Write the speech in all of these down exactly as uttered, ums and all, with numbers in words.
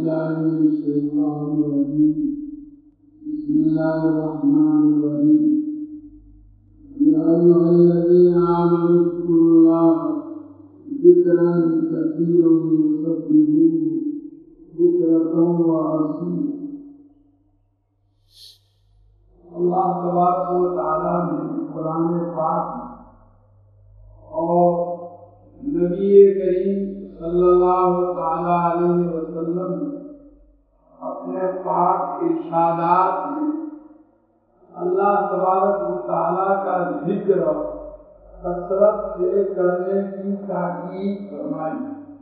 بالله من الشيطان الرجيم بسم الله الرحمن الرحيم يا أيها الذين آمنوا اذكروا الله ذكرا كثيرا وسبحوه بكرة وأصيلا. اللہ تبارک و تعالیٰ نے قرآن پاک اور نبی کریم صلی اللہ تعالیٰ علیہ وسلم اپنے پاک ارشادات میں اللہ تبارک و تعالیٰ کا ذکر کثرت سے کرنے کی تاکید فرمائی.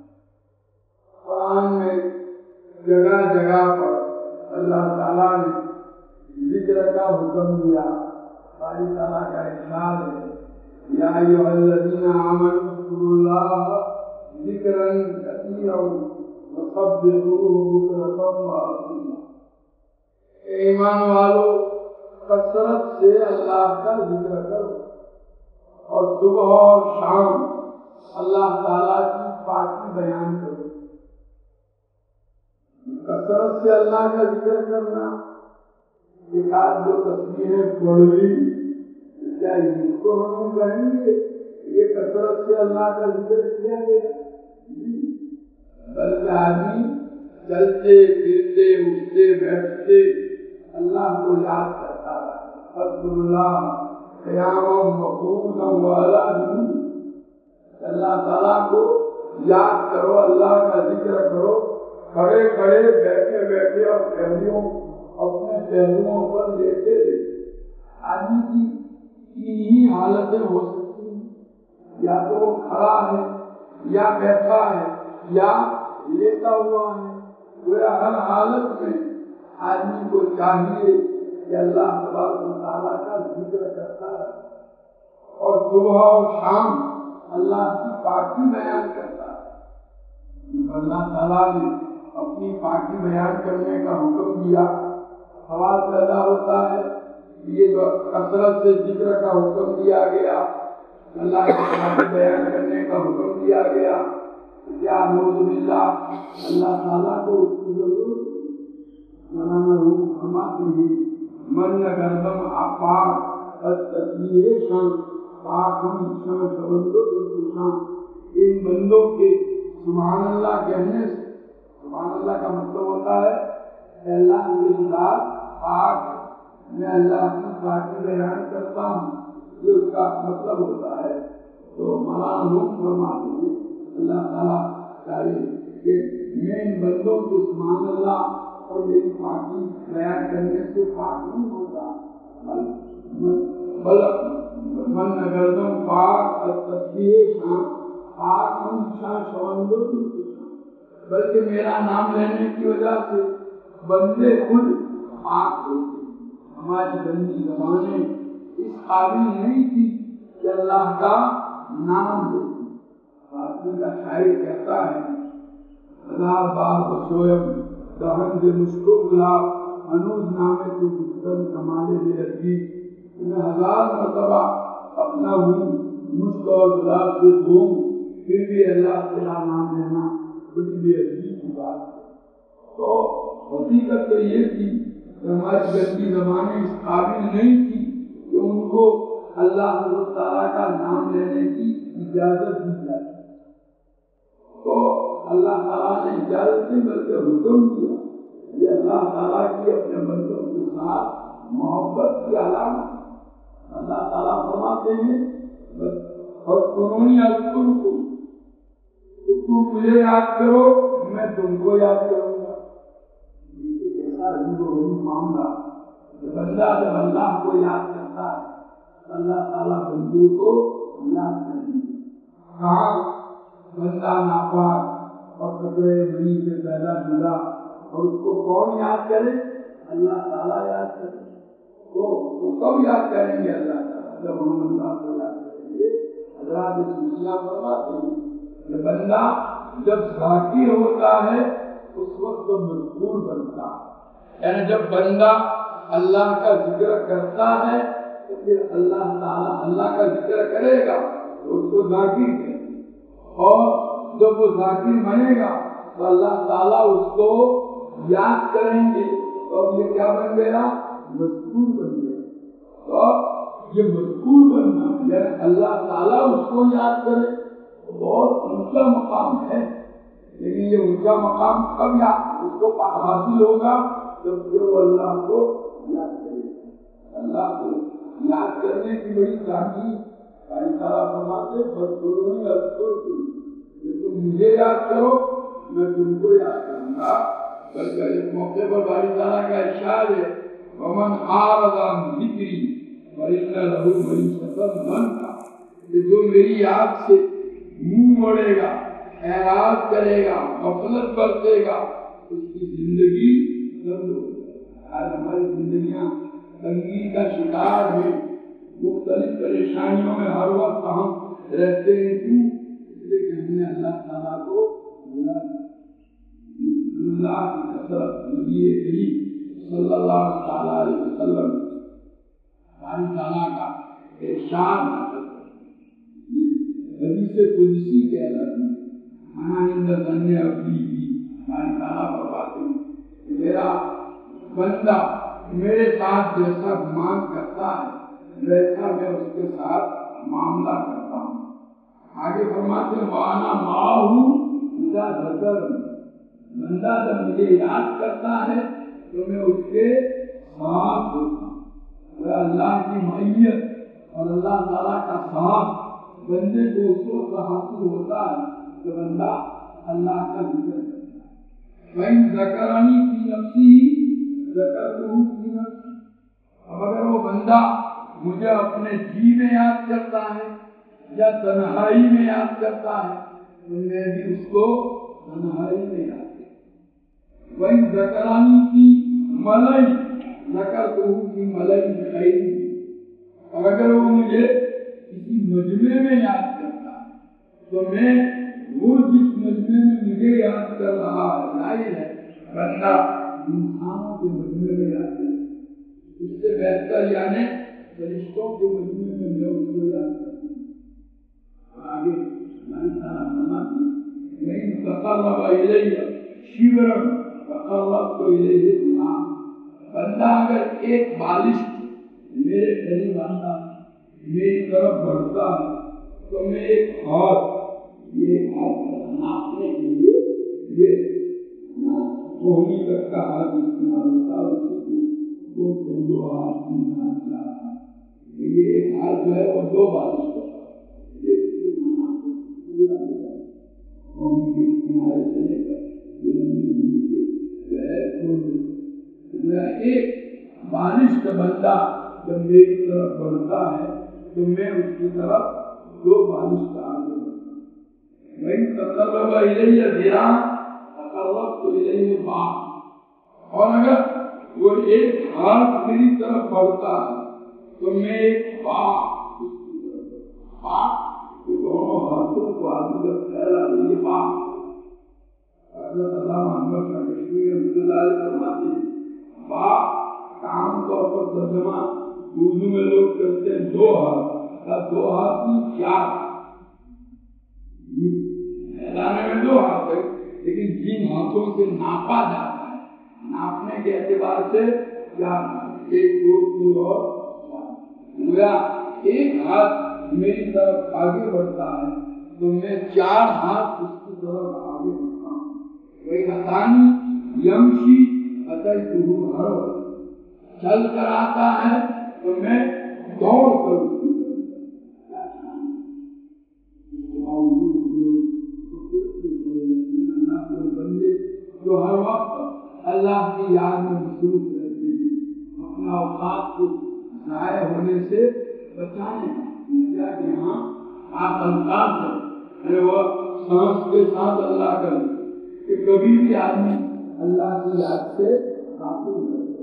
قرآن میں جگہ جگہ پر اللہ تعالیٰ نے ذکر کا حکم دیا. باری تعالیٰ کا ارشاد ہے یا ایھا الذین آمنوا اذکروا اللہ ذکرا کثیرا وسبحوہ بکرۃ وأصیلا. ایمان والو کثرت سے اللہ کا ذکر کرو اور صبح اور شام اللہ تعالیٰ کی پاکی بیان کرو. کثرت سے اللہ کا ذکر کرنا ایک آدھ دو تسبیحیں پڑھ لی کیا اس کو ہم کہیں گے یہ کثرت سے اللہ کا ذکر کیا گیا؟ بلکہ آدمی چلتے پھرتے اٹھتے بیٹھتے اللہ کو یاد کرتا رہا. اذکروا اللہ قیاما وقعودا وعلی جنوب. اللہ تعالیٰ کو یاد کرو, اللہ کا ذکر کرو, کھڑے کھڑے بیٹھے بیٹھے اور پہلیوں اپنے پہلوؤں پر لیٹے لیٹے. آدمی کی تین ہی حالتیں ہو سکتی ہیں, یا تو وہ کھڑا ہے یا بیٹھا ہے یا لیٹا ہوا ہے. ہر حالت میں آدمی کو چاہیے کہ اللہ تبارک و تعالیٰ کا ذکر کرتا ہے اور صبح اور شام اللہ کی پاکی بیان کرتا ہے. اللہ تعالیٰ نے اپنی پاکی بیان کرنے کا حکم دیا. سوال پیدا ہوتا ہے یہ جو کثرت سے ذکر کا حکم دیا گیا, اللہ کی پاکی بیان کرنے کا حکم دیا گیا, کیا نعوذ باللہ اللہ تعالیٰ کو اس کی ضرورت ہے؟ مولانا روم فرماتے ہیں من گردم آپاک تسبیح شان پاک ہم شان شبندوں شان. ان بندوں کے سبحان اللہ کہنے سے, سبحان اللہ کا مطلب ہوتا ہے اللہ میری ذات پاک, میں اللہ کی پاکی بیان کرتا ہوں, یہ اس کا مطلب ہوتا ہے. تو مولانا روم فرماتے ہیں اللہ تعالیٰ چاہیے کہ میں ان بندوں کے سبحان اللہ اور میری پاکی بیان کرنے سے پاک نہیں ہوتا, من گردم پاک تسبیح شان پاک ہم شان شوندو شان, بلکہ میرا نام لینے کی وجہ سے بندے خود پاک ہوتے. ہماری گندی زبانیں اس قابل نہیں تھی کہ اللہ کا نام لیتی. فارسی کا شاعر کہتا ہے ہزار بار بشویم دہن دے مشکو گلاب انوز نامے تو گفتن کمالے بے عزیز. میں ہزار مرتبہ اپنا ہوں مشک اور گلاب سے دھوں, پھر بھی اللہ تیرا نام لینا بڑی بے عزیز کی بات ہے. تو حقیقت تو یہ تھی کہ ہماری گندی زبانیں اس قابل نہیں تھی کہ ان کو اللہ تعالیٰ کا نام لینے کی اجازت دی جائے. تو اللہ تعالیٰ نے اجازت نہیں بلکہ حکم دیا. یہ اللہ تعالیٰ کی اپنے بندوں کے ساتھ محبت کی علامت. اللہ تعالیٰ فرماتے ہیں فاذکرونی اذکرکم, تم مجھے یاد کرو میں تم کو یاد کروں گا. ایسا عجیب و غریب معاملہ, بندہ جب اللہ کو یاد کرتا ہے اللہ تعالیٰ بندے کو یاد کریں گے. ہاں بندہ ناپاک اور قطرے منی سے پیدا شدہ, اور اس کو کون یاد کرے؟ اللہ تعالیٰ یاد کرے. تو کب یاد کریں گے اللہ تعالیٰ؟ جب ہم اللہ کو یاد کریں گے. حضرات صوفیاء فرماتے ہیں کہ بندہ جب ذاکر ہوتا ہے اس وقت تو مذکور بنتا ہے. یعنی جب بندہ اللہ کا ذکر کرتا ہے تو پھر اللہ تعالیٰ اللہ کا ذکر کرے گا تو اس کو ذاکر کہیں گے, اور جب وہ ذاکر بنے گا تو اللہ تعالیٰ اس کو याद करेंगे तो अब ये क्या बन गया, मजबूर बन गया। तो अब ये मजबूर बनना यानी अल्लाह ताला उसको याद करे, बहुत ऊंचा मकाम है। लेकिन ये ऊंचा मकाम कब याद उसको हासिल होगा, जब वो अल्लाह को याद करेगा। अल्लाह को याद करने की बड़ी ताकि फरमाते तुम मुझे याद करो, मैं तुमको याद करूंगा। बल्कि इस मौके पर बारी ताला का इरशाद है, वमन आरज़ा अन ज़िक्री फइन्न लहू मईशतन दंका, जो मेरी याद से मुंह मोड़ेगा, एराज करेगा, गफलत बरतेगा, उसकी जिंदगी तंग होगी। आज हमारी जिंदगियां तंगी का शिकार है, मुख्तलिफ परेशानियों में हर वक्त हम रहते हैं। क्यों? इसलिए कि हमने अल्लाह ताला को भूला दिया। अल्लाह की कसरत नबी करीम सल्लल्लाहु ताला अलैहि वसल्लम बारी ताला का इरशाद नकल करते, हदीस कुदसी कहलाती है। हाँ इंद ज़न्नि अब्दी भी बारी ताला फरमाते हैं, मेरा बंदा मेरे साथ जैसा गुमान करता है वैसा मैं उसके साथ मामला करता हूँ। आगे फरमाते हैं, वाना माहू इज़ा ज़करनी, बंदा जब मुझे याद करता है तो मैं उसके साथ होता हूँ। वह अल्लाह की मईयत और अल्लाह ताला का साथ बंदे को उस वक्त हासिल होता है तो बंदा अल्लाह का जिक्र करता है। वहीं ज़करानी की नफ्सी ज़करतहू की नफ्सी, अब अगर वो बंदा मुझे अपने जी में याद करता है या तन्हाई में याद करता है तो मैं भी उसको तन्हाई में याद करता हूँ। वहीं ज़करानी की मलई ज़करतहू की मलई खैरी, और अगर वो मुझे किसी मजमे में याद करता है तो मैं वो जिस मजमे में मुझे याद कर रहा है, जाहिर है बंदा इंसानों के मजमे में याद करता है, उससे बेहतर यानी फरिश्तों के मजमे में मैं उसको याद करता हूँ। आगे हमारी ताला फरमाती है, वहीं तक़र्रब इलैया शिबरन तक़र्रबतु इलैहि दिनार, बंदा अगर एक बालिश मेरे करीब आता मेरी तरफ बढ़ता है तो मैं एक हाथ, ये हाथ नापने के लिए ये कोहनी तक का हाथ इस्तेमाल होता है, उसी को वो दो हाथ तीन हाथ चार हाथ, ये एक हाथ जो है वो दो बालिश होता है। एक पूरा कोहनी के किनारे से लेकर लंबी उंगली के जो है मेरा एक बालिश का बंदा जब मेरी तरफ बढ़ता है तो मैं उसकी तरफ दो बालिश का आगे बढ़ता हूँ। वहीं तक़र्रब इलैया ज़िराअ तक़र्रबतु इलैहि बाअ, और अगर वो एक हाथ मेरी तरफ बढ़ता है तो मैं एक बाअ उसकी तरफ, बाअ दोनों हाथों को आदमी जब फैला दे ये बाअ। हज़रत अल्लामा अनवर शाह कश्मीरी रहमतुल्लाह अलैह फरमाते हैं, बाअ आम तौर पर तर्जुमा उर्दू में लोग करते हैं दो हाथ का, दो हाथ की चार फैलाने में दो हाथ है, लेकिन जिन हाथों से नापा जाता है, नापने के एतबार से चार, एक दो तीन और चार, एक हाथ मेरी तरफ आगे बढ़ता है तो मैं चार हाथ उसकी तरफ आगे बढ़ता हूँ। वही हतानी यमशी अतैतुहु हरवला, चल कर आता है तो मैं दौड़ कर उसकी बंदे जो हर वक्त अल्लाह की याद में मसरूफ रहते हैं, अपना औकात को ज़ाया होने से बचाने का कि हाँ आप अल्ताफ है वो सांस के साथ अल्लाह कर कि कभी भी आदमी अल्लाह की याद से काफी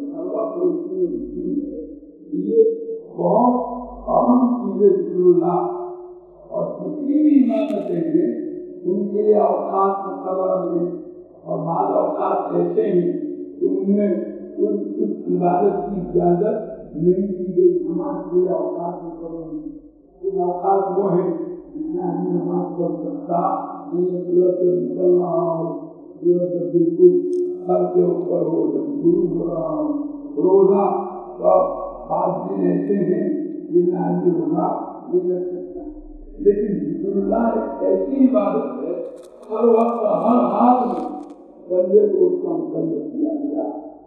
ये बहुत अहम चीजें जिक्रुल्लाह, और जितनी भी इबादतें हैं उनके लिए औकात मुकर्रर है, और बाद औकात ऐसे हैं कि उनमें उन उस इबादत की इजाजत नहीं दी गई। नमाज के लिए औकात मुकर्रर है, उन औकात वो है जिसमें आदमी नमाज पढ़ सकता नहीं है, सूरत से निकल रहा हो, सूरत से बिल्कुल سر کے اوپر ہو، جب گرو ہو رہا ہو، روزہ تو بعض دن ایسے ہیں جن میں آدمی روزہ نہیں رکھ سکتا، لیکن ذکر اللہ ایک ایسی عبادت ہے ہر وقت ہر حال میں بندے کو اس کا مقرر کیا گیا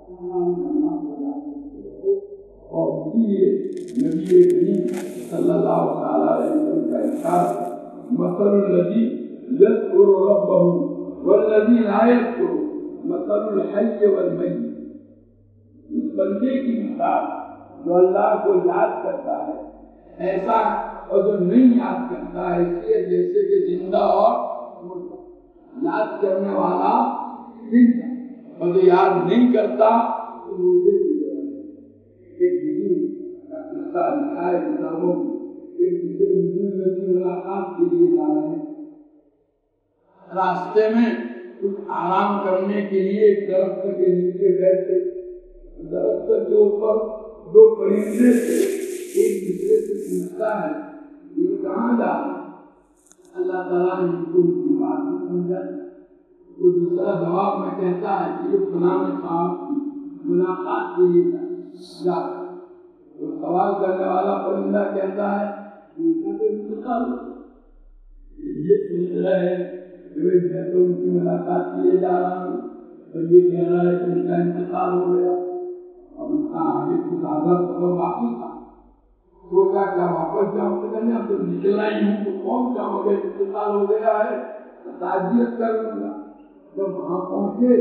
اور اسی لیے نبی کریم صلی اللہ علیہ وسلم کا ارشاد مثل الذی یذکر ربہ والذی لا یذکر مثل الحی والمیت، اس بندے کی مثال جو اللہ کو یاد کرتا ہے ایسا اور جو نہیں یاد کرتا ہے اس لیے جیسے کہ زندہ اور مردہ، یاد کرنے والا زندہ اور جو یاد نہیں کرتا تو مردے کی طرح ہے۔ ایک بزرگ کا قصہ لکھا ہے کتابوں میں، ایک دوسرے بزرگ کی ملاقات کے لیے جا رہے ہیں، راستے میں کچھ آرام کرنے کے لیے ایک درخت کے نیچے بیٹھے، درخت کے اوپر دو پرندے تھے، ایک دوسرے سے پوچھتا ہے یہ کہاں جا رہا ہے؟ اللہ تعالیٰ نے ان کو ان کی بات بھی سمجھا، وہ دوسرا جواب میں کہتا ہے کہ یہ فلاں صاحب کی ملاقات کے لیے جا رہا ہے، تو سوال کرنے والا پرندہ کہتا ہے ان کا تو انتقال ہو گیا، یہ سوچ رہا ہے میں تو ان کی ملاقات کے لیے جا رہا ہوں اور یہ کہہ رہا ہے کہ ان کا انتقال ہو گیا، اب اس کا آگے کچھ زیادہ سفر باقی تھا، سوچا کیا واپس جاؤں تو کہنے اب تو نکلنا ہی ہوں تو پہنچ جاؤں گے، انتقال ہو گیا ہے تعزیت کر لوں گا۔ جب وہاں پہنچے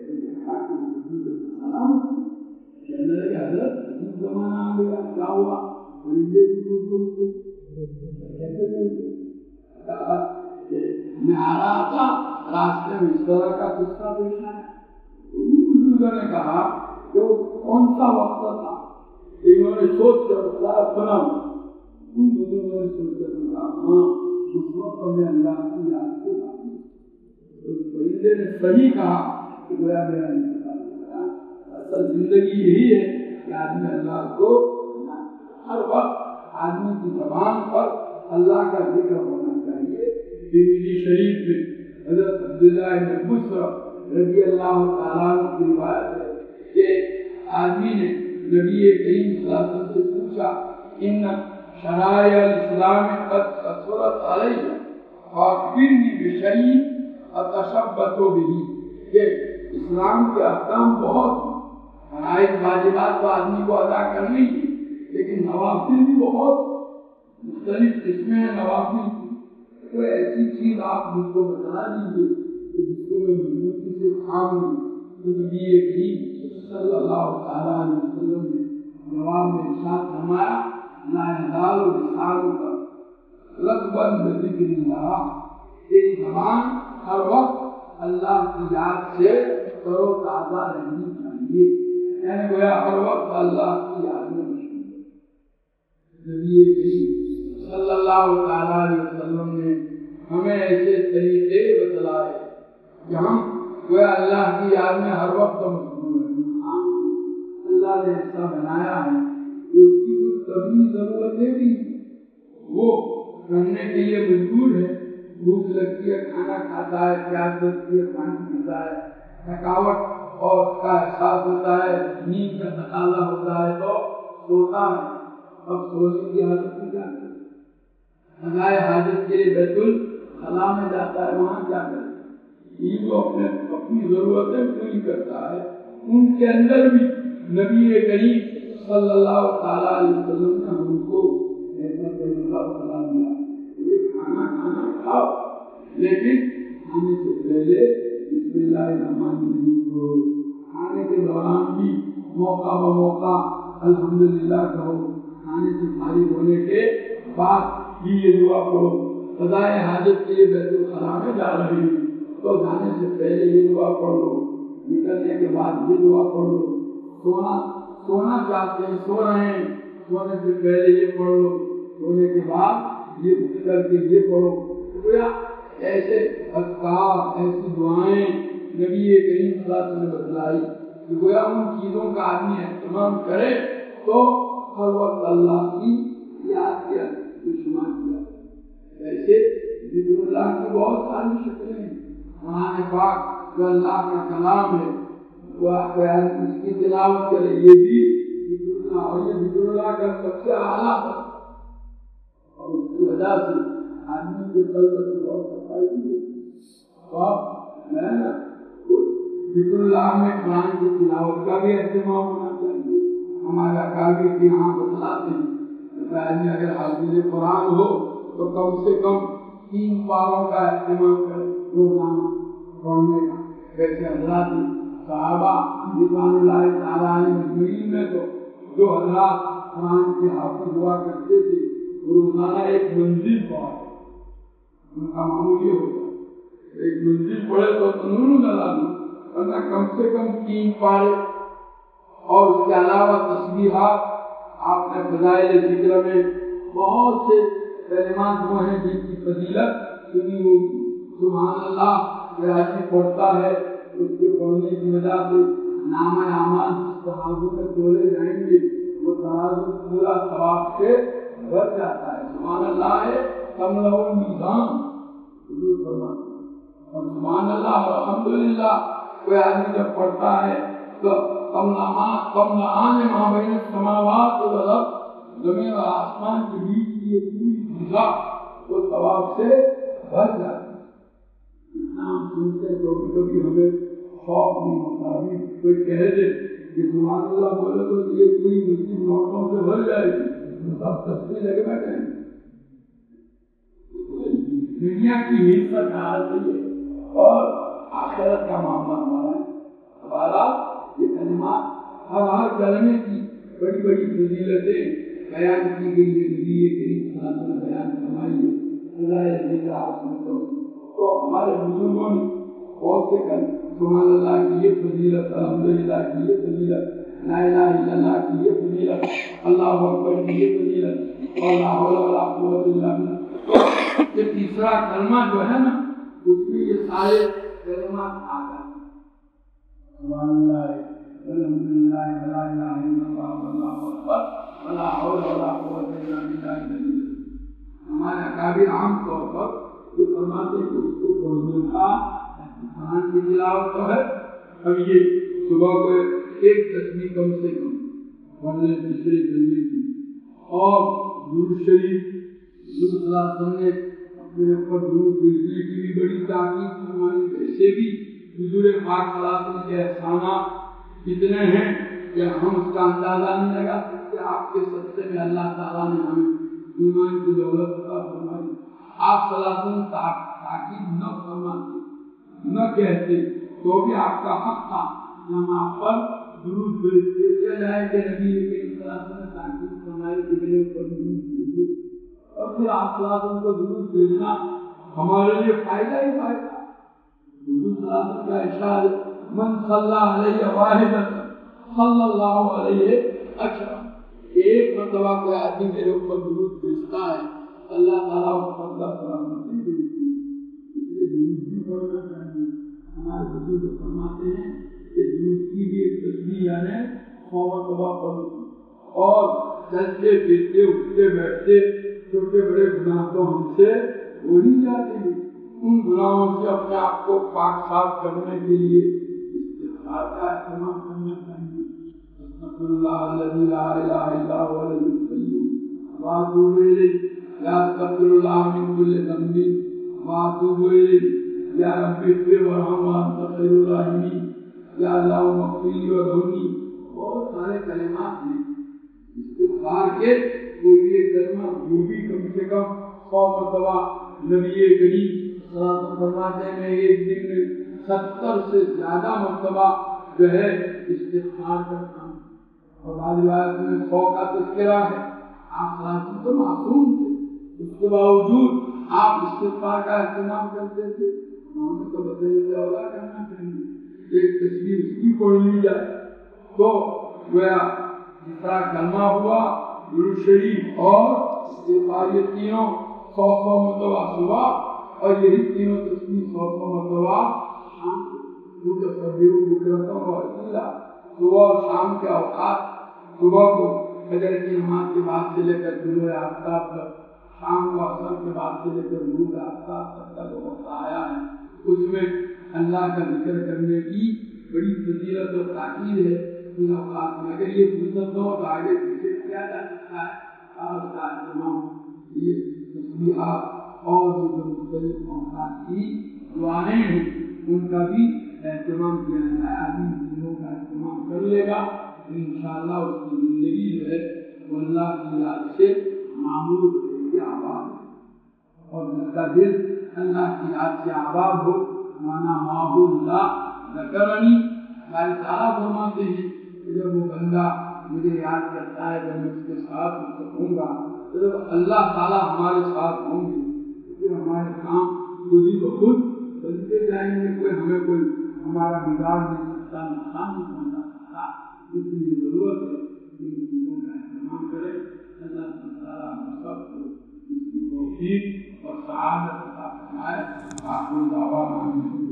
سلام کہنے لگے حضرت عجیب زمانہ آ گیا، کیا ہوا؟ پرندے کی دور دور سے کیسے میں آ رہا تھا، راستے میں اس طرح کا قصہ پیش آیا، بزرگوں نے کہا کہ وہ کون سا وقت تھا؟ انہوں نے سوچ کر بتایا سنا، ان بزرگوں نے سوچ کر کہا ہاں اس وقت میں اللہ کی یاد سے باقی، اس پرندے نے صحیح کہا کہ گویا میرا انتقال ہو گیا۔ اصل زندگی یہی ہے کہ آدمی اللہ کو ہر وقت آدمی کی زبان پر اللہ کا ذکر ہونا چاہیے۔ ترمذی شریف میں حضرت عبداللہ بن بصر رضی اللہ تعالیٰ عنہ کی روایت ہے کہ آدمی نے نبی کریم صلی اللہ علیہ وسلم سے پوچھا ان شرائع الاسلام قد کثرت علیہ فاخبرنی بشیء اتشبث بہ، کہ اسلام کے احکام بہت ہیں، فرائض واجبات تو آدمی کو ادا کرنی ہے، لیکن نوافل بھی بہت مختلف قسمیں ہیں نوافل کی، کوئی ایسی چیز آپ مجھ کو بتا دیجیے جس کو میں مضبوطی سے تھام لوں۔ تو نبی کریم صلی اللہ تعالیٰ علیہ وسلم نے جواب میں ارشاد فرمایا لا یزال لسانک رطبا بذکر اللہ، تیری زبان ہر وقت اللہ کی یاد سے تر و تازہ رہنی چاہیے، یعنی گویا ہر وقت اللہ کی یاد میں مشغول۔ نبی کریم صلی اللہ تعالیٰ علیہ وسلم نے ہمیں ایسے طریقے بتلائے کہ ہم گویا اللہ کی یاد میں ہر وقت مشغول ہیں۔ اللہ نے ایسا بنایا ہے کہ اس کی کچھ کبھی ضرورتیں بھی وہ کرنے کے لیے مجبور ہے، بھوک لگتی ہے کھانا کھاتا ہے، پیاس لگتی ہے پانی پیتا ہے، تھکاوٹ اور کا احساس ہوتا ہے، نیند کا تقاضا ہوتا ہے تو سوتا ہے، اب سونے کی حالت میں جاتا ہے، سزائے حاجت کے لیے بیت الخلا میں جاتا ہے، وہاں کیا کرتا ہے، یہ جو اپنے اپنی ضرورتیں پوری کرتا ہے، ان کے اندر بھی نبی کریم صلی اللہ تعالیٰ علیہ وسلم نے ہم کو ایسا طریقہ بتا دیا کہ کھانا کھانا کھاؤ لیکن کھانے سے پہلے بسم اللہ الرحمن الرحیم کرو، کھانے کے دوران بھی موقع بموقع الحمدللہ کہو، کھانے سے فارغ ہونے کے بعد بھی یہ دعا پڑھو، قضائے حاجت کے لیے بیت الخلا میں جا رہے ہیں تو جانے سے پہلے یہ دعا پڑھ لو، نکلنے کے بعد یہ دعا پڑھ لو، سونا سونا چاہتے ہیں سو رہے ہیں سونے سے پہلے یہ پڑھ لو، سونے کے بعد یہ کر کے یہ پڑھو، گویا ایسے اذکار ایسی دعائیں نبی کریم صلی اللہ علیہ وسلم نے بتلائی کہ گویا ان چیزوں کا آدمی اہتمام کرے تو ہر وقت اللہ کی یاد کیا شمار کیا۔ ایسے ذکر اللہ کی بہت ساری شکلیں ہیں، قرآن پاک جو اللہ کا کلام ہے وہ اس کی تلاوت کرے، یہ بھی ذکر اللہ، اور یہ ذکر اللہ کا سب سے اعلیٰ ہے، اور اس کی وجہ سے آدمی کے قلب کی بہت صفائی ہوتی ہے۔ تو اب میں نا ذکر اللہ میں قرآن کی تلاوت کا بھی اہتمام ہونا چاہیے۔ ہمارے اکابر کے یہاں بتلاتے ہیں کہ آدمی اگر حافظ قرآن ہو تو کم سے کم تین پاروں کا اہتمام کرے روزانہ پڑھنے کا۔ ویسے حضرات صحابہ رضوان اللہ تعالیٰ علیہ مجمعین میں تو جو حضرات قرآن کے حافظ ہوا کرتے تھے روزانہ ایک منزل پڑھا، ان کا معمول یہ ہوتا ایک منزل پڑھے تو تنور ڈالا دوں، ورنہ کم سے کم تین پارے، اور اس کے علاوہ تسبیحات۔ آپ نے فضائل ذکر میں بہت سے کلمات وہ ہیں جن کی فضیلت سنی ہوگی۔ سبحان اللہ یہ آدمی پڑھتا ہے، اس کے پڑھنے کی وجہ سے نام اعمال جس ترازو میں تولے جائیں گے وہ ترازو پورا ثواب سے بھر جاتا ہے۔ سبحان اللہ ہے تملأ المیزان، حضور فرماتے ہیں۔ اور سبحان اللہ اور الحمدللہ کوئی آدمی جب پڑھتا ہے تو تملأان ما بین السماوات والارض، زمین اور آسمان کے بیچ کی یہ پوری فضا وہ ثواب سے بھر جاتی ہے۔ نام سنتے کبھی کبھی ہمیں خوف نہیں ہوتا، ابھی کوئی کہہ دے کہ سبحان اللہ بولے تو یہ پوری مسجد نوٹوں سے بھر جائے گی، سب تسبیح لگے بیٹھے ہیں۔ دنیا کی حفاظت حال ہے اور آخرت کا معاملہ ہمارا ہے۔ ہمارا یہ کلمات ہر ہر کلمے کی بڑی بڑی فضیلتیں بیان کی گئی ہے، نبی کریم صلی اللہ علیہ وسلم نے بیان فرمائی ہے۔ اللہ ذکر آپ سنتے تو ہمارے بزرگوں نے بہت سے کل سبحان اللہ کی یہ فضیلت، الحمدللہ کی یہ فضیلت، لا الہ الا اللہ کی یہ فضیلت، اللہ اکبر کی یہ فضیلت، اور لا حول ولا قوت الا باللہ۔ یہ تیسرا کلمہ جو ہے نا اس میں یہ سارے کلمات آ گئے، سبحان اللہ الحمدللہ لا الہ الا اللہ واللہ اکبر ولا حول ولا قوت الا باللہ۔ ہمارے اکابر عام طور پر یہ فرماتے ہیں کہ اس کو پڑھنے کا قرآن کی تلاوت تو ہے، اب یہ صبح کو ایک تسبیح کم سے کم پڑھنے تیسرے کلمے کی، اور درود شریف حضور صلی اللہ علیہ وسلم نے اپنے اوپر درود بھیجنے کی بھی بڑی تاکید فرمائی۔ ایسے بھی حضور پاک صلی اللہ علیہ وسلم کے احسانات اتنے ہیں کہ ہم اس کا اندازہ نہیں لگا سکتے۔ آپ کے صدقے میں اللہ تعالیٰ نے ہمیں ایمان کی دولت عطا فرمائی۔ آپ صلی اللہ علیہ وسلم تاکید نہ فرماتے نہ کہتے تو بھی آپ کا حق تھا کہ ہم آپ پر درود بھیجتے جائے کہ نبی کریم صلی اللہ علیہ وسلم نے تاکید فرمائی کہ میرے اوپر درود بھیجو، اور پھر آپ صلی اللہ علیہ وسلم کو درود بھیجنا ہمارے لیے فائدہ ہی فائدہ۔ حضور صلی اللہ علیہ وسلم کا ارشاد من صلی علیہ واحدہ صلی اللہ علیہ عشرہ، ایک مرتبہ کوئی آدمی میرے اوپر درود بھیجتا ہے اللہ تعالیٰ اس پر دس رحمتیں بھیجتی ہے۔ اس لیے درود بھی پڑھنا چاہیے۔ ہمارے بزرگ فرماتے ہیں کہ درود کی بھی ایک تسبیح یعنی سو مرتبہ پڑھو، اور چلتے پھرتے اٹھتے بیٹھتے چھوٹے بڑے گناہ تو ہم سے ہو ہی جاتے ہیں، ان گناہوں سے اپنے آپ کو پاک صاف کرنے کے لیے استغفار کا اہتمام کرنا چاہیے۔ استغفر اللہ الذی لا الہ الا هو الحی القیوم واتوب الیہ، یا استغفر اللہ من کل ذنب واتوب الیہ، یا رب اغفر وارحم وانت خیر الراحمین، یا اللہم اغفر لی وارحمنی۔ بہت سارے کلمات ہیں استغفار کے، کوئی بھی ایک کلمہ وہ بھی کم سے کم سو مرتبہ نبی کریم صلی اللہ علیہ وسلم فرماتے ہیں میں ایک دن میں ستر سے زیادہ مرتبہ جو ہے استغفار کرتا ہوں، اور بعض روایت میں سو کا تذکرہ ہے۔ آپ صلی اللہ علیہ وسلم تو معصوم تھے، اس کے باوجود آپ استغفار کا اہتمام کرتے تھے۔ ہمیں تو بدلے اولا کرنا چاہیے، ایک تصویر اس کی پڑھ لی جائے تو گویا دوسرا کلمہ ہوا، درود شریف اور استغفار، یہ تینوں سو سو مرتبہ صبح، اور یہی تینوں تصویر سو سو مرتبہ شام کو، کیونکہ صبح بکرتا و اصیلا، صبح اور شام کے اوقات، صبح کو فجر کی نماز کے بعد سے لے کر طلوع آفتاب تک، شام کو عصر کے بعد سے لے کر غروب آفتاب تک کا جو وقت آیا ہے اس میں اللہ کا ذکر کرنے کی بڑی فضیلت اور تاکید ہے ان اوقات میں. اگر یہ فرصت ہو تو آگے پیچھے کیا جا سکتا ہے آپ کا اہتمام یہ تسبیحات اور یہ جو مختلف اوقات کی دعائیں ہیں ان کا بھی اہتمام کیا جائے. آدمی چیزوں کا اہتمام کر لے گا تو انشاءاللہ اس کی زندگی جو ہے وہ اللہ کی یاد سے معمور رہے گی، آباد ہے. اور جس کا دل اللہ کی یاد سے آباد ہو مانا ماحو اللہ ذکرنی، اللہ تعالیٰ فرماتے ہیں کہ جب وہ بندہ مجھے یاد کرتا ہے جب میں اس کے ساتھ ہوں گا تو جب اللہ تعالیٰ ہمارے ساتھ ہوں گے تو پھر ہمارے کام خود ہی بخود بنتے جائیں گے. کوئی ہمیں کوئی ہمارا بگاڑ نہیں سکتا، نقصان نہیں پہنچا سکتا. اس لیے ضرورت ہے کہ ان چیزوں کا اہتمام کریں. اللہ تعالیٰ ہم سب کو اس کی توفیق اور سعادت عطا فرمائے. آخر دعوانا